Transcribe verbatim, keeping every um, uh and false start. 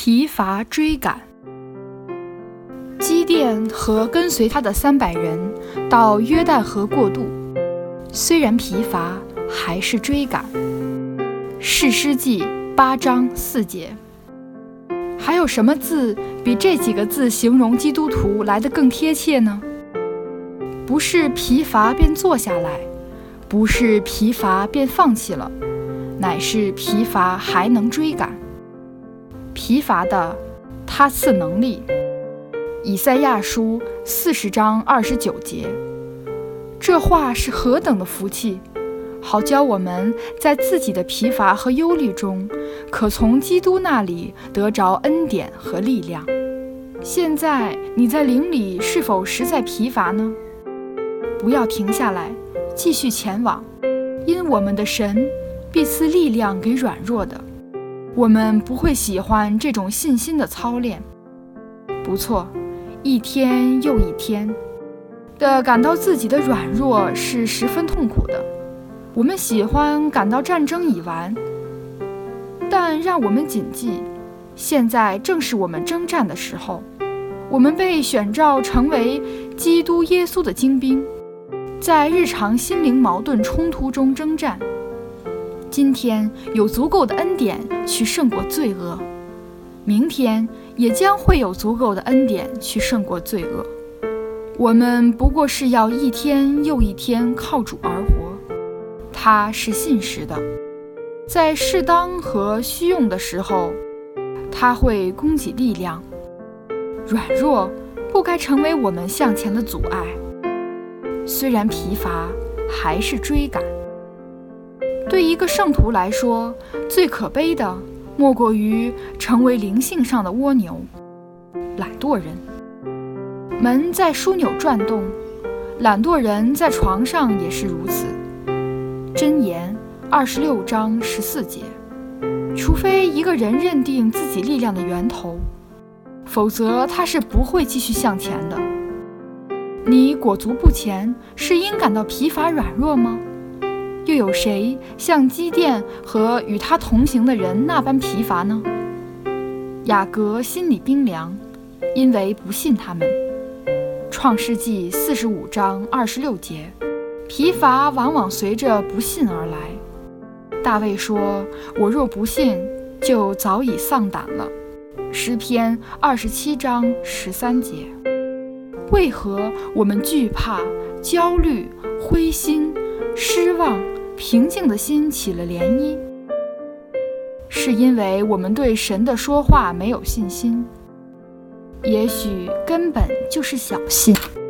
疲乏追赶。基甸和跟随他的三百人到约旦河过渡，虽然疲乏，还是追赶。士师记八章四节。还有什么字比这几个字形容基督徒来得更贴切呢？不是疲乏便坐下来，不是疲乏便放弃了，乃是疲乏还能追赶。疲乏的他赐能力。以赛亚书四十章二十九节。这话是何等的福气，好教我们在自己的疲乏和忧虑中，可从基督那里得着恩典和力量。现在你在灵里是否实在疲乏呢？不要停下来，继续前往，因我们的神必赐力量给软弱的。我们不会喜欢这种信心的操练。不错，一天又一天的感到自己的软弱是十分痛苦的。我们喜欢感到战争已完，但让我们谨记，现在正是我们征战的时候。我们被选召成为基督耶稣的精兵，在日常心灵矛盾冲突中征战。今天有足够的恩典去胜过罪恶，明天也将会有足够的恩典去胜过罪恶。我们不过是要一天又一天靠主而活，他是信实的，在适当和需用的时候，他会供给力量。软弱不该成为我们向前的阻碍，虽然疲乏，还是追赶。对一个圣徒来说，最可悲的莫过于成为灵性上的蜗牛，懒惰人。门在枢纽转动，懒惰人在床上也是如此。箴言二十六章十四节。除非一个人认定自己力量的源头，否则他是不会继续向前的。你裹足不前，是因感到疲乏软弱吗？又有谁像基甸和与他同行的人那般疲乏呢？雅各心里冰凉，因为不信他们。创世纪四十五章二十六节。疲乏往往随着不信而来。大卫说：我若不信，就早已丧胆了。诗篇二十七章十三节。为何我们惧怕、焦虑、灰心、失望，平静的心起了涟漪？是因为我们对神的说话没有信心，也许根本就是小信。